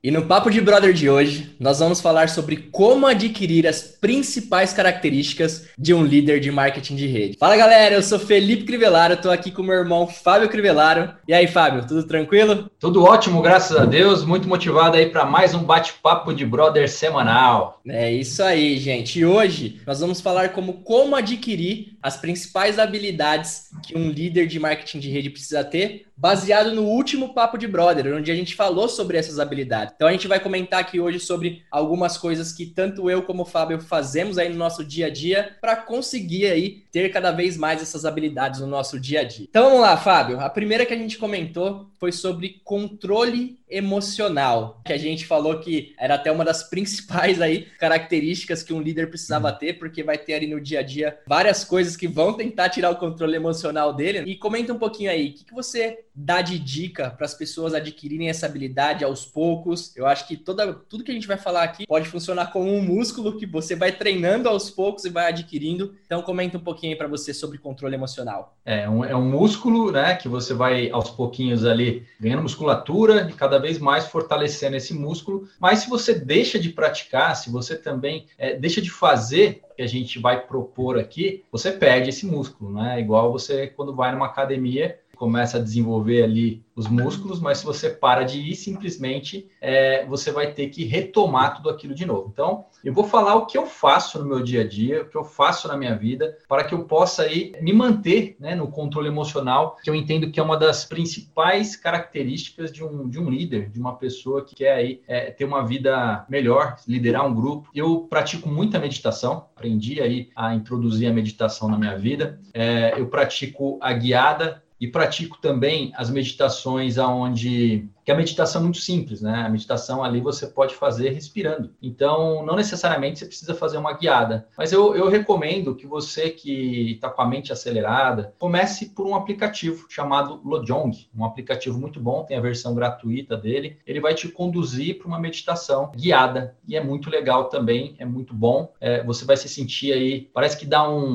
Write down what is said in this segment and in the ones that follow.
E no Papo de Brother de hoje, nós vamos falar sobre como adquirir as principais características de um líder de marketing de rede. Fala galera, eu sou Felipe Crivellaro, estou aqui com meu irmão Fábio Crivellaro. E aí, Fábio, tudo tranquilo? Tudo ótimo, graças a Deus. Muito motivado aí para mais um bate-papo de brother semanal. É isso aí, gente. E hoje nós vamos falar como adquirir as principais habilidades que um líder de marketing de rede precisa ter, baseado no último Papo de Brother, onde a gente falou sobre essas habilidades. Então a gente vai comentar aqui hoje sobre algumas coisas que tanto eu como o Fábio fazemos aí no nosso dia a dia para conseguir aí ter cada vez mais essas habilidades no nosso dia a dia. Então vamos lá, Fábio. A primeira que a gente comentou foi sobre controle emocional, que a gente falou que era até uma das principais aí características que um líder precisava ter, porque vai ter ali no dia a dia várias coisas que vão tentar tirar o controle emocional dele. E comenta um pouquinho aí, o que você dá de dica para as pessoas adquirirem essa habilidade aos poucos? Eu acho que tudo que a gente vai falar aqui pode funcionar como um músculo que você vai treinando aos poucos e vai adquirindo. Então comenta um pouquinho aí para você sobre controle emocional. É um músculo, né, que você vai aos pouquinhos ali ganhando musculatura e cada vez mais fortalecendo esse músculo. Mas se você deixa de praticar, se você também deixa de fazer o que a gente vai propor aqui, você perde esse músculo, né? Igual você quando vai numa academia, começa a desenvolver ali os músculos, mas se você para de ir, simplesmente você vai ter que retomar tudo aquilo de novo. Então, eu vou falar o que eu faço no meu dia a dia, o que eu faço na minha vida, para que eu possa aí me manter, né, no controle emocional, que eu entendo que é uma das principais características de um líder, de uma pessoa que quer aí ter uma vida melhor, liderar um grupo. Eu pratico muita meditação, aprendi aí a introduzir a meditação na minha vida. Eu pratico a guiada, e pratico também as meditações onde... que a meditação é muito simples, né? A meditação ali você pode fazer respirando. Então, não necessariamente você precisa fazer uma guiada. Mas eu recomendo que você que está com a mente acelerada, comece por um aplicativo chamado Lojong. Um aplicativo muito bom, tem a versão gratuita dele. Ele vai te conduzir para uma meditação guiada. E é muito legal também, é muito bom. Você vai se sentir aí, parece que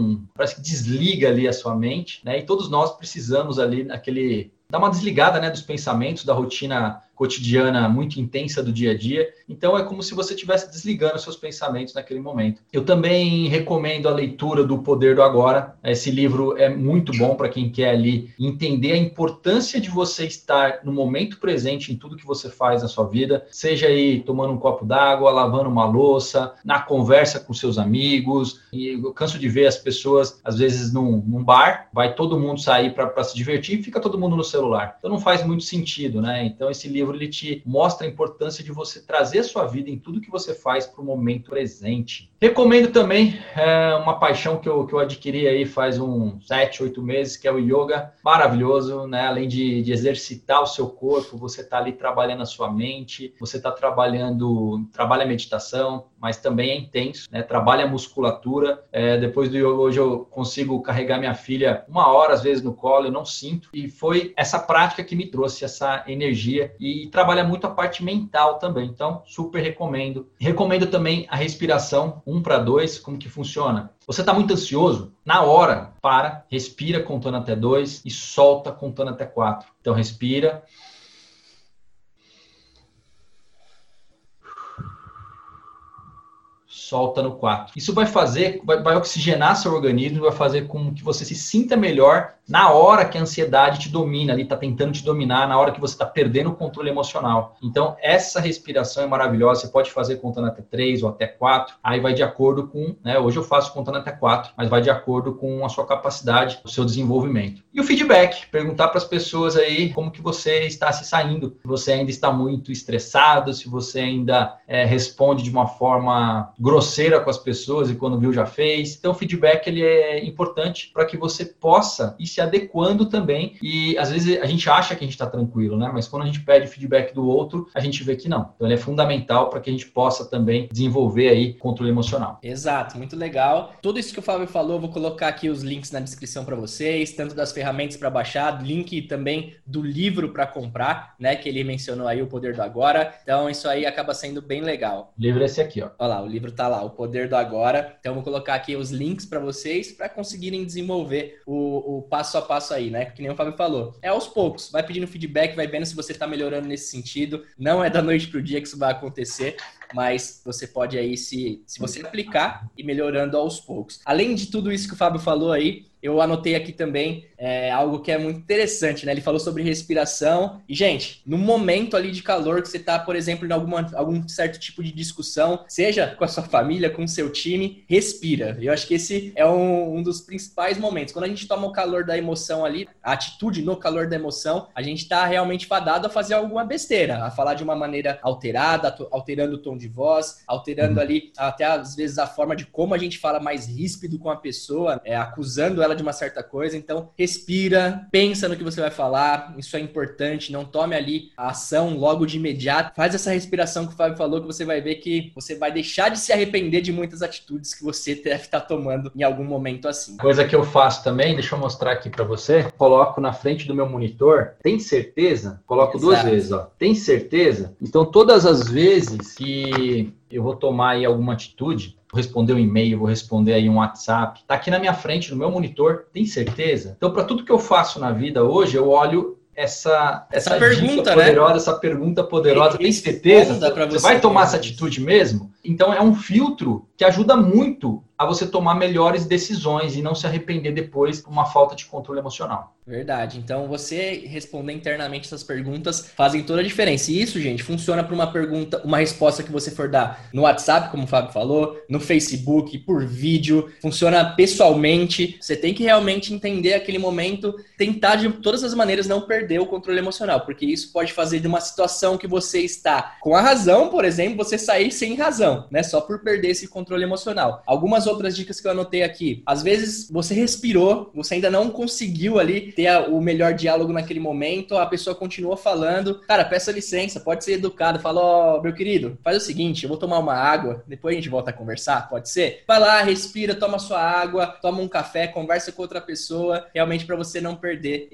desliga ali a sua mente, né? E todos nós precisamos ali dar uma desligada, né, dos pensamentos, da rotina cotidiana muito intensa do dia a dia. Então, é como se você estivesse desligando seus pensamentos naquele momento. Eu também recomendo a leitura do Poder do Agora. Esse livro é muito bom para quem quer ali entender a importância de você estar no momento presente em tudo que você faz na sua vida, seja aí tomando um copo d'água, lavando uma louça, na conversa com seus amigos. E eu canso de ver as pessoas, às vezes, num bar, vai todo mundo sair para se divertir e fica todo mundo no celular. Então, não faz muito sentido, né? Então, esse livro ele te mostra a importância de você trazer a sua vida em tudo que você faz para o momento presente. Recomendo também uma paixão que eu adquiri aí faz uns 7, 8 meses, que é o yoga. Maravilhoso, né? Além de exercitar o seu corpo, você está ali trabalhando a sua mente, você está trabalha a meditação, mas também é intenso, né? Trabalha a musculatura. Depois do yoga, hoje eu consigo carregar minha filha 1 hora, às vezes, no colo, eu não sinto. E foi essa prática que me trouxe essa energia e trabalha muito a parte mental também. Então, super recomendo. Recomendo também a respiração 1 para 2, como que funciona? Você está muito ansioso? Na hora, respira contando até 2 e solta contando até 4. Então, respira. Solta no 4. Isso vai oxigenar seu organismo, vai fazer com que você se sinta melhor na hora que a ansiedade te domina, ali está tentando te dominar, na hora que você está perdendo o controle emocional. Então, essa respiração é maravilhosa, você pode fazer contando até 3 ou até 4, aí vai de acordo com, né, hoje eu faço contando até 4, mas vai de acordo com a sua capacidade, o seu desenvolvimento. E o feedback, perguntar para as pessoas aí como que você está se saindo, se você ainda está muito estressado, se você ainda responde de uma forma grosseira com as pessoas e quando viu já fez. Então, o feedback ele é importante para que você possa ir se adequando também. E às vezes a gente acha que a gente está tranquilo, né? Mas quando a gente pede feedback do outro, a gente vê que não. Então, ele é fundamental para que a gente possa também desenvolver aí controle emocional. Exato, muito legal. Tudo isso que o Fábio falou, eu vou colocar aqui os links na descrição para vocês, tanto das ferramentas para baixar, link também do livro para comprar, né? Que ele mencionou aí, O Poder do Agora. Então, isso aí acaba sendo bem legal. O livro é esse aqui, ó. Olha lá, o livro tá tá lá, o poder do agora. Então, vou colocar aqui os links para vocês para conseguirem desenvolver o passo a passo aí, né? Que nem o Fábio falou. É aos poucos, vai pedindo feedback, vai vendo se você tá melhorando nesse sentido. Não é da noite pro dia que isso vai acontecer, mas você pode aí, se você aplicar, ir melhorando aos poucos. Além de tudo isso que o Fábio falou aí, eu anotei aqui também algo que é muito interessante, né? Ele falou sobre respiração. E, gente, no momento ali de calor que você tá, por exemplo, em algum certo tipo de discussão, seja com a sua família, com o seu time, respira. Eu acho que esse é um dos principais momentos. Quando a gente toma o calor da emoção ali, a atitude no calor da emoção, a gente tá realmente fadado a fazer alguma besteira, a falar de uma maneira alterada, alterando o tom de voz, alterando ali até às vezes a forma de como a gente fala mais ríspido com a pessoa, acusando ela de uma certa coisa. Então, respira, pensa no que você vai falar, isso é importante, não tome ali a ação logo de imediato, faz essa respiração que o Fábio falou, que você vai ver que você vai deixar de se arrepender de muitas atitudes que você deve estar tomando em algum momento assim. Coisa que eu faço também, deixa eu mostrar aqui para você, coloco na frente do meu monitor, tem certeza? Coloco duas vezes, ó. Tem certeza? Então, todas as vezes que eu vou tomar aí alguma atitude, vou responder um e-mail, vou responder aí um WhatsApp, tá aqui na minha frente, no meu monitor, tem certeza? Então, para tudo que eu faço na vida hoje, eu olho essa pergunta, poderosa, né? Essa pergunta poderosa, tem certeza? Você vai tomar essa atitude mesmo? Então, é um filtro que ajuda muito a você tomar melhores decisões e não se arrepender depois por uma falta de controle emocional. Verdade. Então, você responder internamente essas perguntas fazem toda a diferença. E isso, gente, funciona para uma pergunta, uma resposta que você for dar no WhatsApp, como o Fábio falou, no Facebook, por vídeo, funciona pessoalmente. Você tem que realmente entender aquele momento, tentar de todas as maneiras não perder o controle emocional, porque isso pode fazer de uma situação que você está com a razão, por exemplo, você sair sem razão, né? Só por perder esse controle emocional. Algumas outras dicas que eu anotei aqui. Às vezes, você respirou, você ainda não conseguiu ali ter o melhor diálogo naquele momento, a pessoa continua falando. Cara, peça licença, pode ser educado. Fala, ó, meu querido, faz o seguinte, eu vou tomar uma água, depois a gente volta a conversar, pode ser? Vai lá, respira, toma sua água, toma um café, conversa com outra pessoa, realmente para você não perder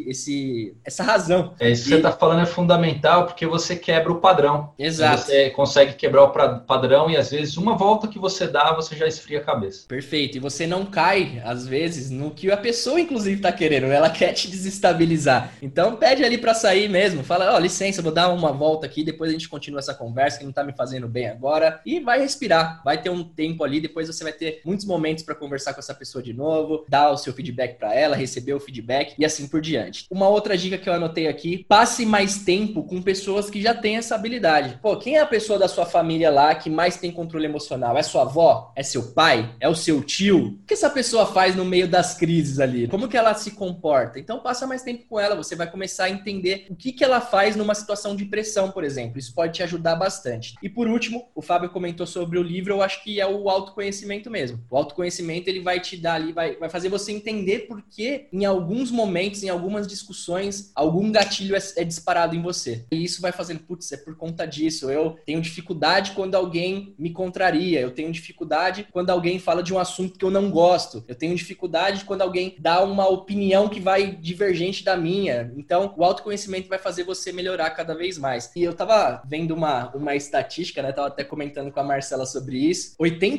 essa razão. Isso que você está falando é fundamental, porque você quebra o padrão. Exato. Você consegue quebrar o padrão e às vezes uma volta que você dá, você já esfria a cabeça. Perfeito. E você não cai, às vezes, no que a pessoa, inclusive, está querendo. Ela quer te desestabilizar. Então, pede ali para sair mesmo. Fala, ó, licença, vou dar uma volta aqui, depois a gente continua essa conversa que não tá me fazendo bem agora. E vai respirar. Vai ter um tempo ali, depois você vai ter muitos momentos para conversar com essa pessoa de novo, dar o seu feedback para ela, receber o feedback e assim por diante. Uma outra dica que eu anotei aqui, passe mais tempo com pessoas que já têm essa habilidade. Pô, quem é a pessoa da sua família lá que mais tem controle emocional? É sua avó? É seu pai? É o seu tio? O que essa pessoa faz no meio das crises ali? Como que ela se comporta? Então passa mais tempo com ela, você vai começar a entender o que ela faz numa situação de pressão, por exemplo. Isso pode te ajudar bastante. E por último, o Fábio comentou sobre o livro, eu acho que é o autoconhecimento mesmo. O autoconhecimento, ele vai te dar ali, vai fazer você entender por que em alguns momentos, em algumas discussões, algum gatilho é disparado em você. E isso vai fazendo, putz, é por conta disso. Eu tenho dificuldade quando alguém me contraria, eu tenho dificuldade quando alguém fala de um assunto que eu não gosto, eu tenho dificuldade quando alguém dá uma opinião que vai divergente da minha. Então, o autoconhecimento vai fazer você melhorar cada vez mais. E eu tava vendo uma estatística, né? Tava até comentando com a Marcela sobre isso.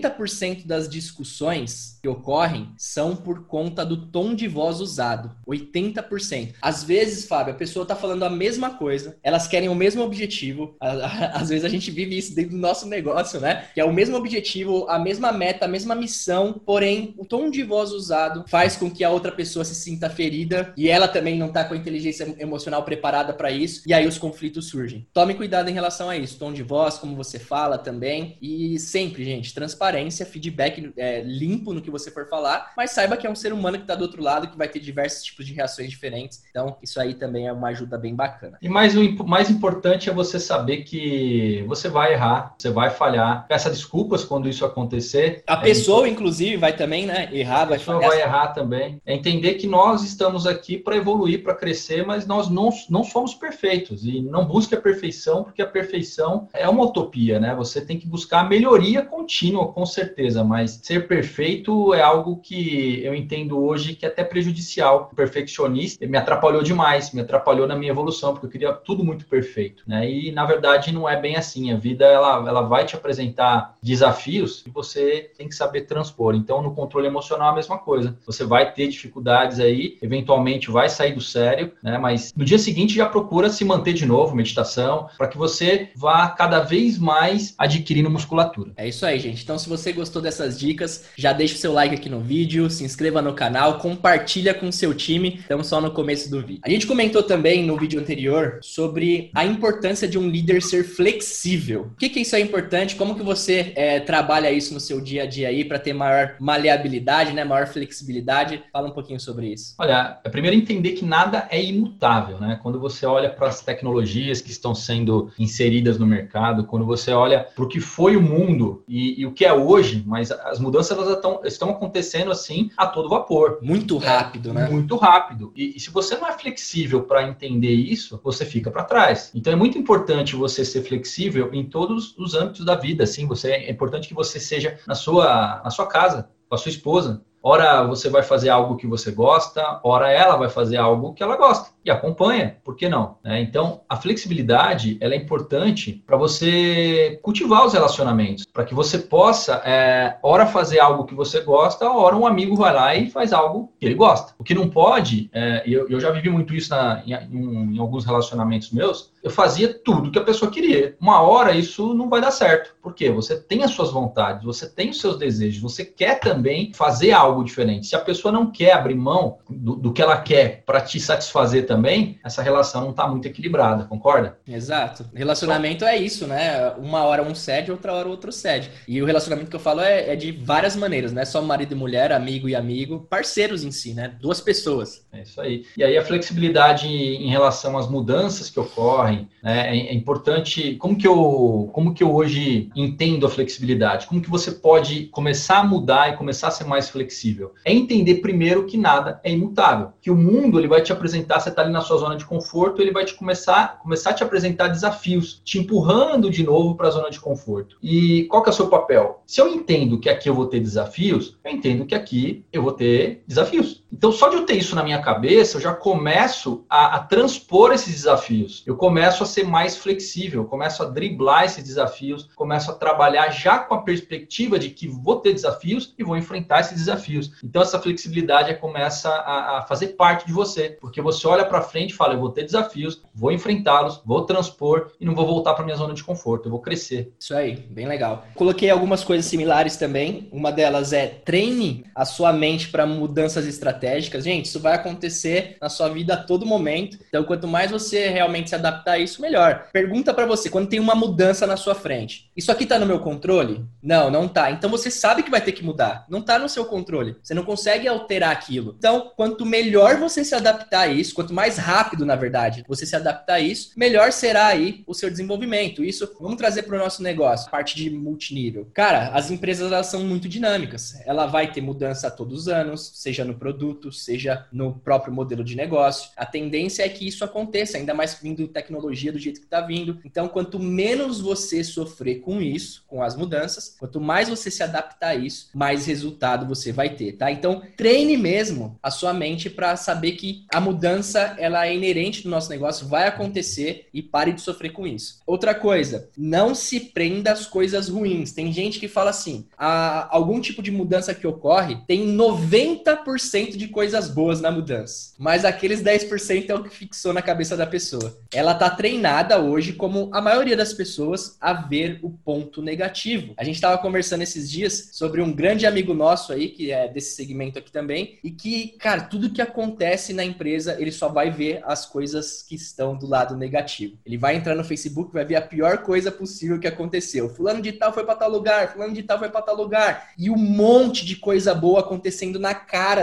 80% das discussões que ocorrem são por conta do tom de voz usado. 80%. Às vezes, Fábio, a pessoa tá falando a mesma coisa, elas querem o mesmo objetivo. Às vezes a gente vive isso dentro do nosso negócio, né? Que é o mesmo objetivo, a mesma meta, a mesma missão, porém, o tom de voz usado faz com que a outra pessoa se sinta ferida e ela também não tá com a inteligência emocional preparada para isso, e aí os conflitos surgem. Tome cuidado em relação a isso, tom de voz, como você fala também, e sempre, gente, transparência, feedback limpo no que você for falar, mas saiba que é um ser humano que tá do outro lado, que vai ter diversos tipos de reações diferentes, então isso aí também é uma ajuda bem bacana. E o mais importante é você saber que você vai errar, você vai falhar, peça desculpas quando isso acontecer. A pessoa, inclusive, vai também, né, errar, vai falhar. A pessoa vai errar também. É entender que nós estamos aqui para evoluir, para crescer, mas nós não somos perfeitos. E não busque a perfeição, porque a perfeição é uma utopia, né? Você tem que buscar a melhoria contínua, com certeza, mas ser perfeito é algo que eu entendo hoje que é até prejudicial. O perfeccionista me atrapalhou demais, me atrapalhou na minha evolução, porque eu queria tudo muito perfeito, né? E, na verdade, não é bem assim. A vida, ela vai te apresentar desafios e você tem que saber transpor. Então, no controle emocional, é a mesma coisa. Você vai ter dificuldades aí, eventualmente vai sair do sério, né? Mas no dia seguinte já procura se manter de novo, meditação, para que você vá cada vez mais adquirindo musculatura. É isso aí, gente. Então, se você gostou dessas dicas, já deixa o seu like aqui no vídeo, se inscreva no canal, compartilha com o seu time. Estamos só no começo do vídeo. A gente comentou também no vídeo anterior sobre a importância de um líder ser flexível. Por que isso é importante? Como que você trabalha isso no seu dia a dia aí para ter maior maleabilidade, né? Maior flexibilidade? Fala um pouquinho sobre isso. Olha, é primeiro entender que nada é imutável, né? Quando você olha para as tecnologias que estão sendo inseridas no mercado, quando você olha para o que foi o mundo e o que é hoje, mas as mudanças elas estão acontecendo assim a todo vapor. Muito rápido, né? Muito rápido. E se você não é flexível para entender isso, você fica para trás. Então é muito importante você ser flexível em todos os âmbitos da vida. Assim, é importante que você seja na sua casa, com a sua esposa. Ora você vai fazer algo que você gosta, ora ela vai fazer algo que ela gosta. E acompanha, por que não? Então, a flexibilidade ela é importante para você cultivar os relacionamentos, para que você possa, ora fazer algo que você gosta, ora um amigo vai lá e faz algo que ele gosta. O que não pode, eu já vivi muito isso em alguns relacionamentos meus, eu fazia tudo que a pessoa queria. Uma hora isso não vai dar certo. Por quê? Você tem as suas vontades, você tem os seus desejos, você quer também fazer algo diferente. Se a pessoa não quer abrir mão do que ela quer para te satisfazer também, essa relação não está muito equilibrada, concorda? Exato. Relacionamento é isso, né? Uma hora um cede, outra hora o outro cede. E o relacionamento que eu falo é de várias maneiras, não é só marido e mulher, amigo e amigo, parceiros em si, né? Duas pessoas. É isso aí. E aí a flexibilidade em relação às mudanças que ocorrem, né? É importante. Como que eu hoje entendo a flexibilidade? Como que você pode começar a mudar e começar a ser mais flexível? É entender primeiro que nada é imutável, que o mundo ele vai te apresentar, você está ali na sua zona de conforto, ele vai começar a te apresentar desafios, te empurrando de novo para a zona de conforto. E qual que é o seu papel? Se eu entendo que aqui eu vou ter desafios, eu entendo que aqui eu vou ter desafios. Então, só de eu ter isso na minha cabeça, eu já começo a transpor esses desafios. Eu começo a ser mais flexível, eu começo a driblar esses desafios, começo a trabalhar já com a perspectiva de que vou ter desafios e vou enfrentar esses desafios. Então, essa flexibilidade começa a fazer parte de você, porque você olha para frente e fala, eu vou ter desafios, vou enfrentá-los, vou transpor e não vou voltar para minha zona de conforto, eu vou crescer. Isso aí, bem legal. Coloquei algumas coisas similares também. Uma delas é treine a sua mente para mudanças estratégicas. Gente, isso vai acontecer na sua vida a todo momento. Então, quanto mais você realmente se adaptar a isso, melhor. Pergunta para você, quando tem uma mudança na sua frente, isso aqui tá no meu controle? Não, não tá. Então você sabe que vai ter que mudar. Não tá no seu controle. Você não consegue alterar aquilo. Então, quanto melhor você se adaptar a isso, quanto mais rápido, na verdade, você se adaptar a isso, melhor será aí o seu desenvolvimento. Isso, vamos trazer para o nosso negócio, parte de multinível. Cara, as empresas, elas são muito dinâmicas. Ela vai ter mudança todos os anos, seja no produto, seja no próprio modelo de negócio. A tendência é que isso aconteça, ainda mais vindo tecnologia do jeito que está vindo. Então, quanto menos você sofrer com isso, com as mudanças, quanto mais você se adaptar a isso, mais resultado você vai ter, tá? Então, treine mesmo a sua mente para saber que a mudança, ela é inerente do nosso negócio, vai acontecer e pare de sofrer com isso. Outra coisa, não se prenda às coisas ruins. Tem gente que fala assim, algum tipo de mudança que ocorre, tem 90% de coisas boas na mudança, mas aqueles 10% é o que fixou na cabeça da pessoa. Ela tá treinada hoje, como a maioria das pessoas, a ver o ponto negativo. A gente tava conversando esses dias sobre um grande amigo nosso aí, que é desse segmento aqui também, e que, cara, tudo que acontece na empresa, ele só vai ver as coisas que estão do lado negativo. Ele vai entrar no Facebook, vai ver a pior coisa possível que aconteceu. Fulano de tal foi pra tal lugar, fulano de tal foi pra tal lugar. E um monte de coisa boa acontecendo na cara dele.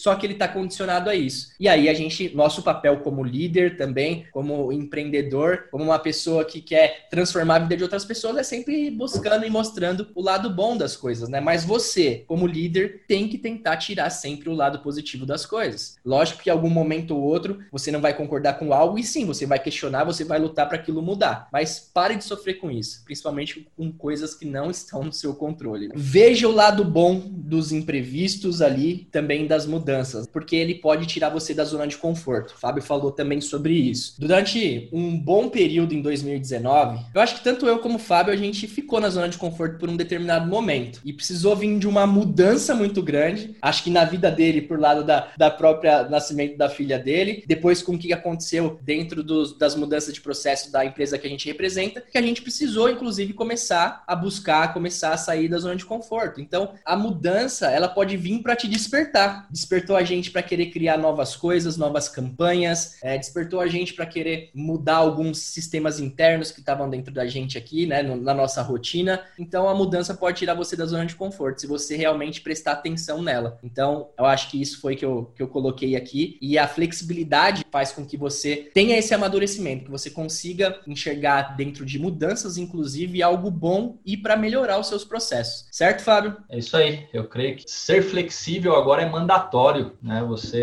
só que ele está condicionado a isso. E aí nosso papel como líder também, como empreendedor, como uma pessoa que quer transformar a vida de outras pessoas, é sempre buscando e mostrando o lado bom das coisas, né? Mas você, como líder, tem que tentar tirar sempre o lado positivo das coisas. Lógico que em algum momento ou outro você não vai concordar com algo e sim, você vai questionar, você vai lutar para aquilo mudar. Mas pare de sofrer com isso, principalmente com coisas que não estão no seu controle. Veja o lado bom dos imprevistos ali, também das mudanças, porque ele pode tirar você da zona de conforto. O Fábio falou também sobre isso. Durante um bom período em 2019, eu acho que tanto eu como o Fábio, a gente ficou na zona de conforto por um determinado momento e precisou vir de uma mudança muito grande. Acho que na vida dele, por lado da própria nascimento da filha dele, depois com o que aconteceu dentro das mudanças de processo da empresa que a gente representa, que a gente precisou, inclusive, começar a buscar, começar a sair da zona de conforto. Então, a mudança, ela pode vir para te despertar. Despertou a gente para querer criar novas coisas, novas campanhas, despertou a gente para querer mudar alguns sistemas internos que estavam dentro da gente aqui, né, na nossa rotina. Então, a mudança pode tirar você da zona de conforto, se você realmente prestar atenção nela. Então, eu acho que isso foi que eu coloquei aqui. E a flexibilidade faz com que você tenha esse amadurecimento, que você consiga enxergar dentro de mudanças, inclusive, algo bom e para melhorar os seus processos. Certo, Fábio? É isso aí. Eu creio que ser flexível agora é mandatório, né?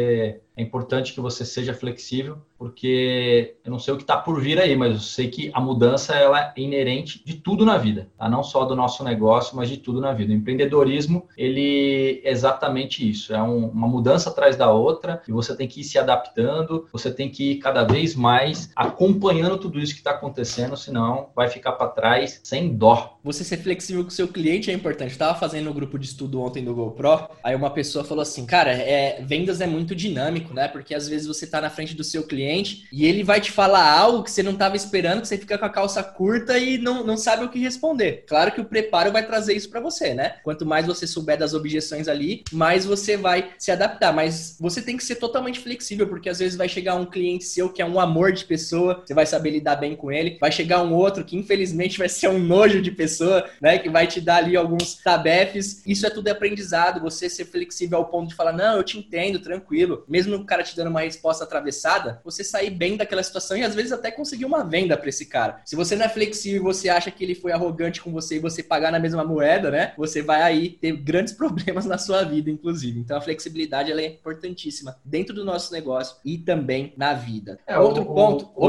É importante que você seja flexível, porque eu não sei o que está por vir aí, mas eu sei que a mudança ela é inerente de tudo na vida, tá? Não só do nosso negócio, mas de tudo na vida. O empreendedorismo, ele é exatamente isso, é uma mudança atrás da outra, e você tem que ir se adaptando, você tem que ir cada vez mais acompanhando tudo isso que está acontecendo, senão vai ficar para trás sem dó. Você ser flexível com o seu cliente é importante. Eu estava fazendo um grupo de estudo ontem do GoPro, aí uma pessoa falou assim, cara, vendas é muito dinâmico, né? Porque às vezes você tá na frente do seu cliente e ele vai te falar algo que você não estava esperando, que você fica com a calça curta e não sabe o que responder. Claro que o preparo vai trazer isso para você, né? Quanto mais você souber das objeções ali, mais você vai se adaptar. Mas você tem que ser totalmente flexível, porque às vezes vai chegar um cliente seu que é um amor de pessoa, você vai saber lidar bem com ele. Vai chegar um outro que infelizmente vai ser um nojo de pessoa, né? Que vai te dar ali alguns tabefes. Isso é tudo aprendizado, você ser flexível ao ponto de falar, não, eu te entendo, tranquilo. Mesmo o cara te dando uma resposta atravessada, você sair bem daquela situação e às vezes até conseguir uma venda para esse cara. Se você não é flexível e você acha que ele foi arrogante com você e você pagar na mesma moeda, né? Você vai aí ter grandes problemas na sua vida, inclusive. Então a flexibilidade ela é importantíssima dentro do nosso negócio e também na vida. Outro ponto... O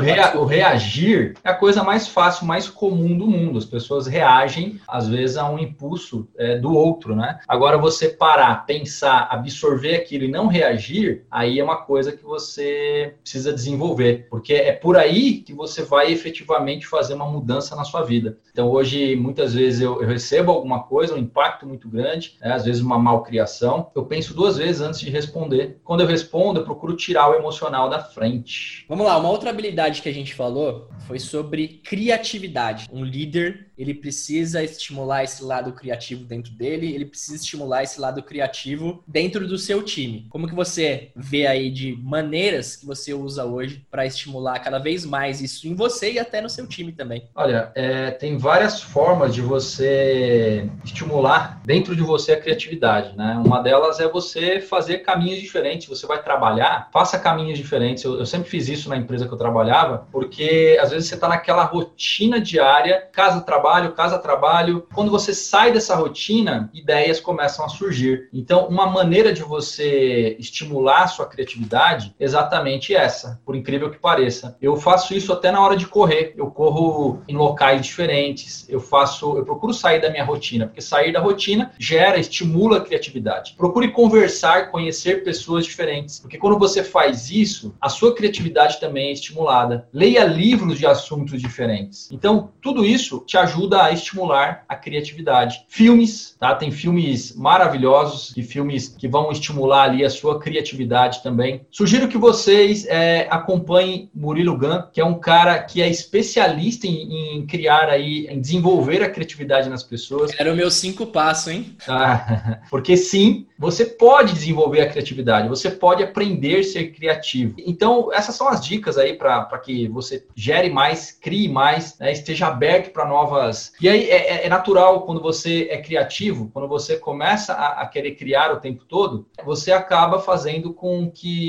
reagir é a coisa mais fácil, mais comum do mundo. As pessoas reagem, às vezes, a um impulso do outro, né? Agora, você parar, pensar, absorver aquilo e não reagir, aí é uma coisa que você precisa desenvolver, porque é por aí que você vai efetivamente fazer uma mudança na sua vida. Então, hoje, muitas vezes eu recebo alguma coisa, um impacto muito grande, às vezes uma malcriação, eu penso 2 vezes antes de responder. Quando eu respondo, eu procuro tirar o emocional da frente. Vamos lá, uma outra habilidade que a gente falou foi sobre criatividade. Um líder, ele precisa estimular esse lado criativo dentro dele, ele precisa estimular esse lado criativo dentro do seu time. Como que você vê aí de maneiras que você usa hoje para estimular cada vez mais isso em você e até no seu time também? Olha, tem várias formas de você estimular dentro de você a criatividade, né? Uma delas é você fazer caminhos diferentes. Você vai trabalhar, faça caminhos diferentes. Eu sempre fiz isso na empresa que eu trabalhava, porque às vezes você está naquela rotina diária, casa-trabalho. Quando você sai dessa rotina, ideias começam a surgir. Então, uma maneira de você estimular a sua criatividade é exatamente essa, por incrível que pareça. Eu faço isso até na hora de correr. Eu corro em locais diferentes. Eu procuro sair da minha rotina, porque sair da rotina estimula a criatividade. Procure conversar, conhecer pessoas diferentes, porque quando você faz isso, a sua criatividade também é estimulada. Leia livros de assuntos diferentes. Então, tudo isso te ajuda a estimular a criatividade. Filmes, tá? Tem filmes maravilhosos e filmes que vão estimular ali a sua criatividade. criatividade também. Sugiro que vocês acompanhem Murilo Gun, que é um cara que é especialista em criar aí, em desenvolver a criatividade nas pessoas. Era o meu 5 passos, hein? Porque sim, você pode desenvolver a criatividade, você pode aprender a ser criativo. Então, essas são as dicas aí para que você gere mais, crie mais, né, esteja aberto para novas... E aí é natural quando você é criativo, quando você começa a querer criar o tempo todo, você acaba fazendo com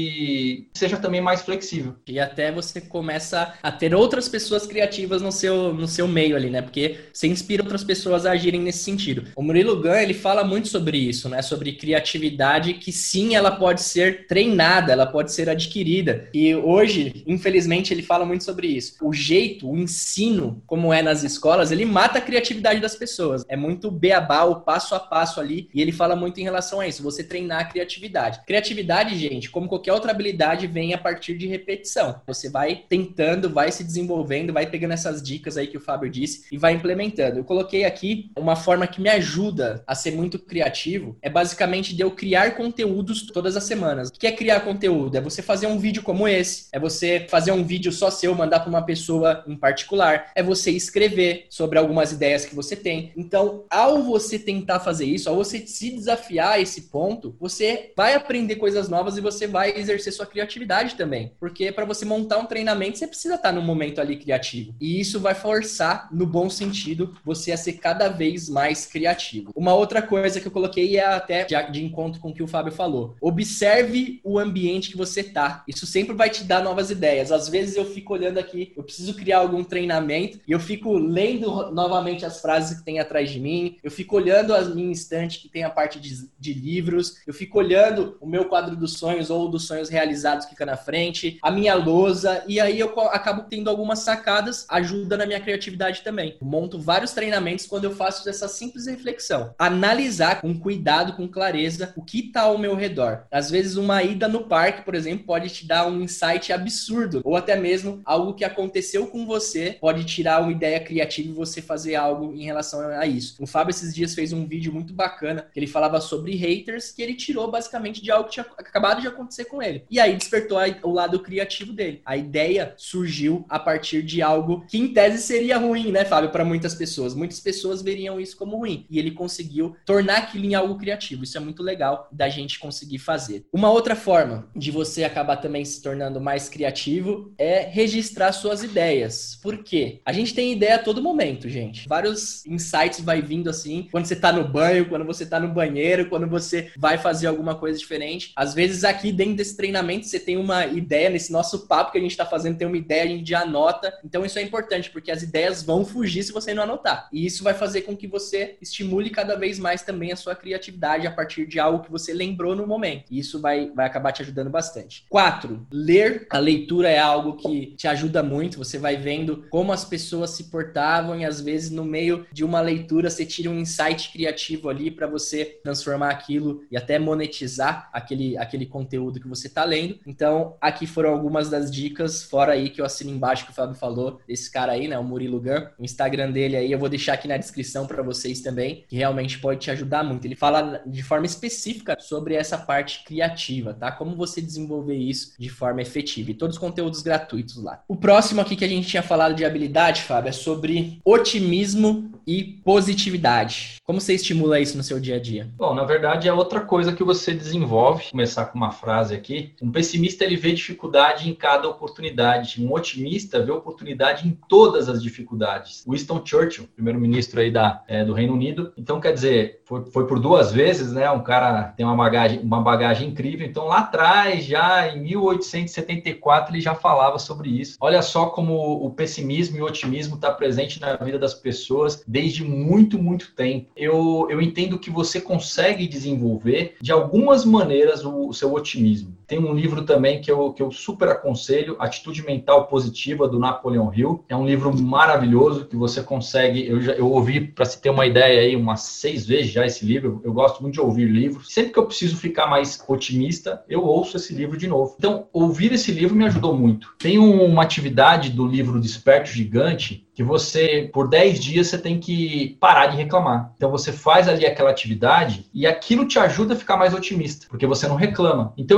que seja também mais flexível. E até você começa a ter outras pessoas criativas no seu meio ali, né? Porque você inspira outras pessoas a agirem nesse sentido. O Murilo Gun, ele fala muito sobre isso, né? Sobre criatividade, que sim, ela pode ser treinada, ela pode ser adquirida. E hoje, infelizmente, ele fala muito sobre isso. O jeito, o ensino, como é nas escolas, ele mata a criatividade das pessoas. É muito beabá, o passo a passo ali. E ele fala muito em relação a isso, você treinar a criatividade. Criatividade, gente, como qualquer outra habilidade, vem a partir de repetição. Você vai tentando, vai se desenvolvendo, vai pegando essas dicas aí que o Fábio disse e vai implementando. Eu coloquei aqui uma forma que me ajuda a ser muito criativo, é basicamente de eu criar conteúdos todas as semanas. O que é criar conteúdo? É você fazer um vídeo como esse, é você fazer um vídeo só seu, mandar para uma pessoa em particular, é você escrever sobre algumas ideias que você tem. Então, ao você tentar fazer isso, ao você se desafiar a esse ponto, você vai aprender coisas novas e você vai exercer sua criatividade também. Porque para você montar um treinamento, você precisa estar no momento ali criativo. E isso vai forçar, no bom sentido, você a ser cada vez mais criativo. Uma outra coisa que eu coloquei é até de encontro com o que o Fábio falou. Observe o ambiente que você tá. Isso sempre vai te dar novas ideias. Às vezes eu fico olhando aqui, eu preciso criar algum treinamento e eu fico lendo novamente as frases que tem atrás de mim, eu fico olhando a minha estante que tem a parte de livros, eu fico olhando o meu quadro dos sonhos ou dos sonhos realizados que fica na frente, a minha lousa, e aí eu acabo tendo algumas sacadas, ajuda na minha criatividade também. Eu monto vários treinamentos quando eu faço essa simples reflexão. Analisar com cuidado, com clareza, o que está ao meu redor. Às vezes uma ida no parque, por exemplo, pode te dar um insight absurdo, ou até mesmo algo que aconteceu com você pode tirar uma ideia criativa e você fazer algo em relação a isso. O Fábio esses dias fez um vídeo muito bacana, que ele falava sobre haters, que ele tirou basicamente de algo que tinha acabado de acontecer com ele. E aí despertou o lado criativo dele. A ideia surgiu a partir de algo que em tese seria ruim, né, Fábio, para muitas pessoas. Muitas pessoas veriam isso como ruim. E ele conseguiu tornar aquilo em algo criativo. Isso é muito legal da gente conseguir fazer. Uma outra forma de você acabar também se tornando mais criativo é registrar suas ideias. Por quê? A gente tem ideia a todo momento, gente. Vários insights vai vindo assim, quando você tá no banho, quando você tá no banheiro, quando você vai fazer alguma coisa diferente. Às vezes aqui dentro desse treinamento você tem uma ideia, nesse nosso papo que a gente tá fazendo, tem uma ideia, a gente já anota. Então isso é importante, porque as ideias vão fugir se você não anotar. E isso vai fazer com que você estimule cada vez mais também a sua criatividade a partir de algo que você lembrou no momento. E isso vai acabar te ajudando bastante. 4. Ler. A leitura é algo que te ajuda muito. Você vai vendo como as pessoas se portavam e às vezes no meio de uma leitura você tira um insight criativo ali para você transformar aquilo e até monetizar aquele conteúdo que você tá lendo. Então, aqui foram algumas das dicas, fora aí que eu assino embaixo que o Fábio falou, desse cara aí, né, o Murilo Gun. O Instagram dele aí eu vou deixar aqui na descrição para vocês também, que realmente pode te ajudar muito. Ele fala de forma específica sobre essa parte criativa, tá? Como você desenvolver isso de forma efetiva. E todos os conteúdos gratuitos lá. O próximo aqui que a gente tinha falado de habilidade, Fábio, é sobre otimismo e positividade. Como você estimula isso no seu dia a dia? Bom, na verdade é outra coisa que você desenvolve. Vou começar com uma frase aqui. Um pessimista, ele vê dificuldade em cada oportunidade. Um otimista vê oportunidade em todas as dificuldades. Winston Churchill, primeiro-ministro aí do Reino Unido. Então, quer dizer, foi por 2 vezes, né? Um cara tem uma bagagem incrível. Então, lá atrás, já em 1874, ele já falava sobre isso. Olha só como o pessimismo e o otimismo está presente na vida das pessoas desde muito, muito tempo. Eu entendo que você consegue desenvolver, de algumas maneiras, o seu otimismo. Tem um livro também que eu super aconselho, Atitude Mental Positiva, do Napoleon Hill. É um livro maravilhoso que você consegue... Eu ouvi, para se ter uma ideia aí, umas 6 vezes já esse livro. Eu gosto muito de ouvir livros. Sempre que eu preciso ficar mais otimista, eu ouço esse livro de novo. Então, ouvir esse livro me ajudou muito. Tem uma atividade do livro Desperte o Gigante, que você, por 10 dias, você tem que parar de reclamar. Então, você faz ali aquela atividade e aquilo te ajuda a ficar mais otimista, porque você não reclama. Então, eu comecei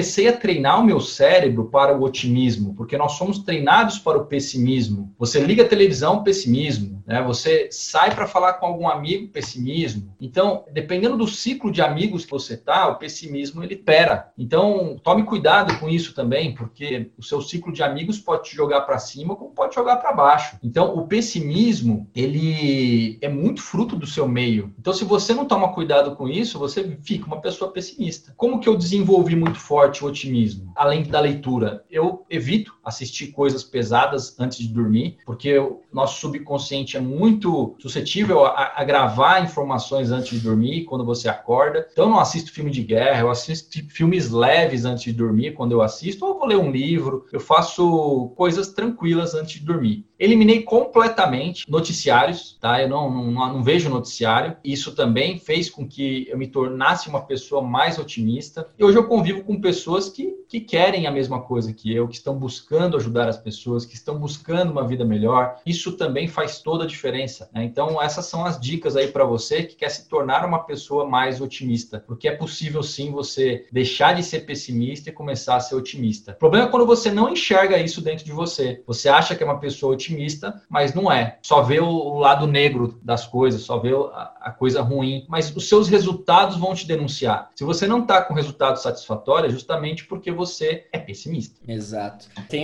comecei a treinar o meu cérebro para o otimismo, porque nós somos treinados para o pessimismo. Você liga a televisão, pessimismo, né? Você sai para falar com algum amigo, pessimismo. Então, dependendo do ciclo de amigos que você tá, o pessimismo ele pera. Então, tome cuidado com isso também, porque o seu ciclo de amigos pode te jogar para cima como pode jogar para baixo. Então, o pessimismo, ele é muito fruto do seu meio. Então, se você não toma cuidado com isso, você fica uma pessoa pessimista. Como que eu desenvolvi muito forte o otimismo? Além da leitura, eu evito assistir coisas pesadas antes de dormir, porque o nosso subconsciente é muito suscetível a gravar informações antes de dormir, quando você acorda. Então, eu não assisto filme de guerra, eu assisto filmes leves antes de dormir, quando eu assisto, ou eu vou ler um livro, eu faço coisas tranquilas antes de dormir. Eliminei completamente noticiários, tá? Eu não vejo noticiário. Isso também fez com que eu me tornasse uma pessoa mais otimista. E hoje eu convivo com pessoas que querem a mesma coisa que eu, que estão buscando ajudar as pessoas, que estão buscando uma vida melhor. Isso também faz toda a diferença, né? Então, essas são as dicas aí para você que quer se tornar uma pessoa mais otimista. Porque é possível, sim, você deixar de ser pessimista e começar a ser otimista. O problema é quando você não enxerga isso dentro de você. Você acha que é uma pessoa otimista, mas não é. Só vê o lado negro das coisas, só vê a coisa ruim. Mas os seus resultados vão te denunciar. Se você não está com resultado satisfatório, é justamente porque você é pessimista. Exato. Tem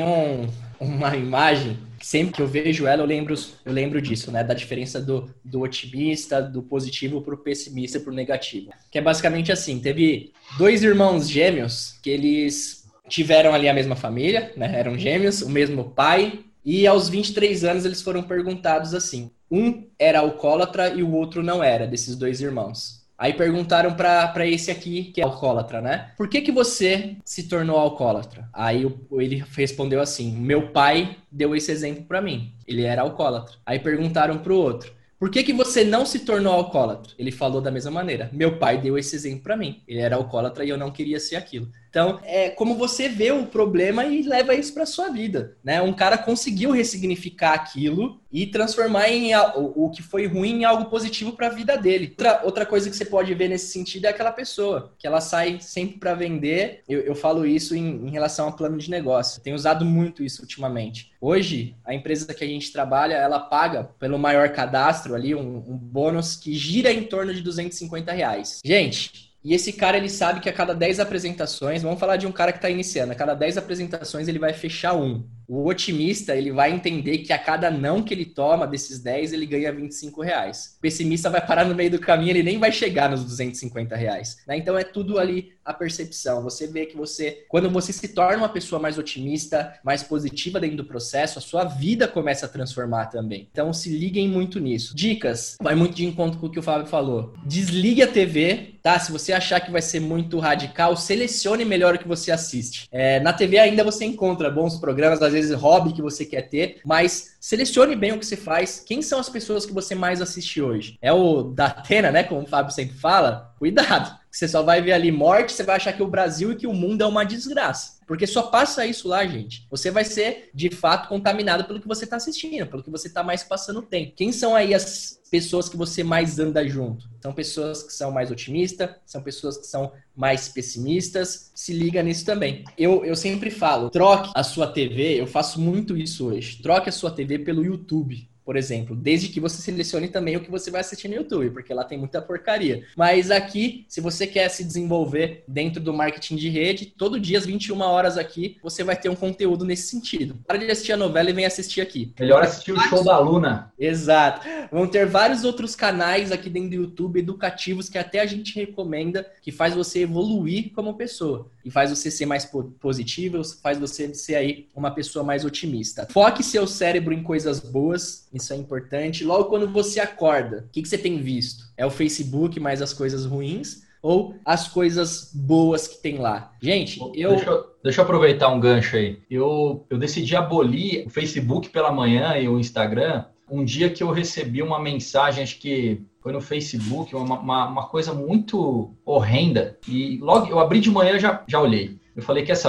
uma imagem que sempre que eu vejo ela, eu lembro disso, né? Da diferença do otimista, do positivo para o pessimista e para o negativo. Que é basicamente assim, teve 2 irmãos gêmeos que eles tiveram ali a mesma família, né? Eram gêmeos, o mesmo pai, e aos 23 anos eles foram perguntados assim, um era alcoólatra e o outro não era, desses 2 irmãos. Aí perguntaram para esse aqui, que é alcoólatra, né? Por que você se tornou alcoólatra? Aí ele respondeu assim, meu pai deu esse exemplo para mim, ele era alcoólatra. Aí perguntaram pro outro, por que você não se tornou alcoólatra? Ele falou da mesma maneira, meu pai deu esse exemplo para mim, ele era alcoólatra e eu não queria ser aquilo. Então, é como você vê o problema e leva isso para sua vida, né? Um cara conseguiu ressignificar aquilo e transformar o que foi ruim em algo positivo para a vida dele. Outra coisa que você pode ver nesse sentido é aquela pessoa que ela sai sempre para vender. Eu falo isso em relação ao plano de negócio. Eu tenho usado muito isso ultimamente. Hoje, a empresa que a gente trabalha, ela paga pelo maior cadastro ali um bônus que gira em torno de R$250. Gente... E esse cara, ele sabe que a cada 10 apresentações, vamos falar de um cara que está iniciando, a cada 10 apresentações ele vai fechar um. O otimista, ele vai entender que a cada não que ele toma desses 10, ele ganha R$25. O pessimista vai parar no meio do caminho, ele nem vai chegar nos R$250, né? Então é tudo ali a percepção. Você vê que quando você se torna uma pessoa mais otimista, mais positiva dentro do processo, a sua vida começa a transformar também. Então se liguem muito nisso. Dicas, vai muito de encontro com o que o Fábio falou. Desligue a TV, tá? Se você achar que vai ser muito radical, selecione melhor o que você assiste. Na TV ainda você encontra bons programas, às vezes hobby que você quer ter, mas selecione bem o que você faz. Quem são as pessoas que você mais assiste hoje? É o da Atena, né? Como o Fábio sempre fala. Cuidado, você só vai ver ali morte, você vai achar que o Brasil e que o mundo é uma desgraça. Porque só passa isso lá, gente. Você vai ser, de fato, contaminado pelo que você está assistindo, pelo que você está mais passando tempo. Quem são aí as pessoas que você mais anda junto? São pessoas que são mais otimistas, são pessoas que são mais pessimistas. Se liga nisso também. Eu sempre falo, troque a sua TV, eu faço muito isso hoje. Troque a sua TV pelo YouTube. Por exemplo, desde que você selecione também o que você vai assistir no YouTube, porque lá tem muita porcaria. Mas aqui, se você quer se desenvolver dentro do marketing de rede, todo dia às 21 horas aqui, você vai ter um conteúdo nesse sentido. Para de assistir a novela e vem assistir aqui. Melhor assistir o show da Luna. Exato. Vão ter vários outros canais aqui dentro do YouTube, educativos, que até a gente recomenda, que faz você evoluir como pessoa. E faz você ser mais positivo, faz você ser aí uma pessoa mais otimista. Foque seu cérebro em coisas boas. Isso é importante. Logo quando você acorda, o que você tem visto? É o Facebook mais as coisas ruins ou as coisas boas que tem lá? Gente, Deixa eu aproveitar um gancho aí. Eu decidi abolir o Facebook pela manhã e o Instagram um dia que eu recebi uma mensagem, acho que foi no Facebook, uma coisa muito horrenda. E logo eu abri de manhã, já olhei. Eu falei, quer saber?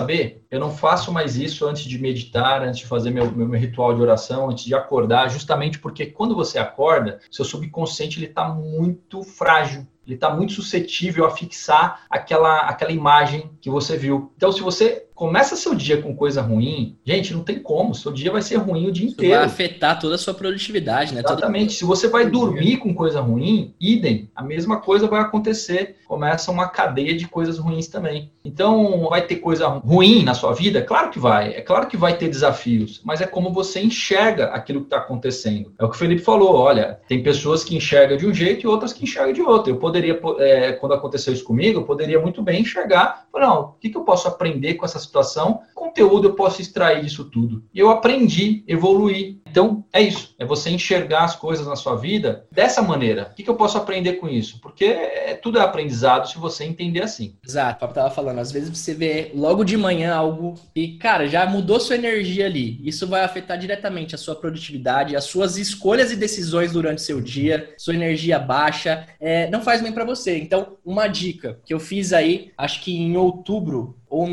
Eu não faço mais isso antes de meditar, antes de fazer meu ritual de oração, antes de acordar, justamente porque quando você acorda, seu subconsciente está muito frágil. Ele está muito suscetível a fixar aquela imagem que você viu. Então, se você começa seu dia com coisa ruim, gente, não tem como. Seu dia vai ser ruim o dia inteiro. Vai afetar toda a sua produtividade, né? Exatamente. Se você vai dormir com coisa ruim, idem. A mesma coisa vai acontecer. Começa uma cadeia de coisas ruins também. Então, vai ter coisa ruim na sua vida? Claro que vai. É claro que vai ter desafios. Mas é como você enxerga aquilo que está acontecendo. É o que o Felipe falou. Olha, tem pessoas que enxergam de um jeito e outras que enxergam de outro. Eu poderia, quando aconteceu isso comigo, eu poderia muito bem enxergar. Não, o que eu posso aprender com essa situação? Conteúdo eu posso extrair disso tudo. E eu aprendi, evoluí. Então, é isso. É você enxergar as coisas na sua vida dessa maneira. O que eu posso aprender com isso? Porque tudo é aprendizado se você entender assim. Exato, o Papo tava falando. Às vezes você vê logo de manhã algo e, cara, já mudou sua energia ali. Isso vai afetar diretamente a sua produtividade, as suas escolhas e decisões durante o seu dia, sua energia baixa. Não faz bem para você. Então, uma dica que eu fiz aí, acho que em outubro ou